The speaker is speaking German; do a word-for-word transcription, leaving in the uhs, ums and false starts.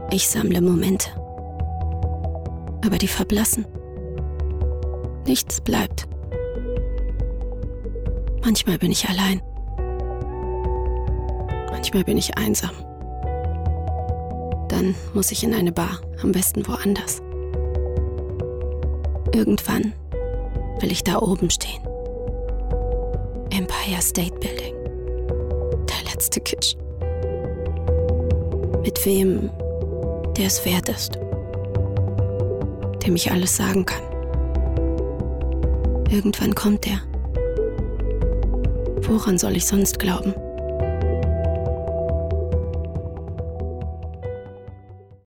Ich sammle Momente. Aber die verblassen. Nichts bleibt. Manchmal bin ich allein. Manchmal bin ich einsam. Dann muss ich in eine Bar, am besten woanders. Irgendwann will ich da oben stehen. Empire State Building. Der letzte Kitsch. Mit wem, der es wert ist. Dem ich alles sagen kann. Irgendwann kommt er. Woran soll ich sonst glauben?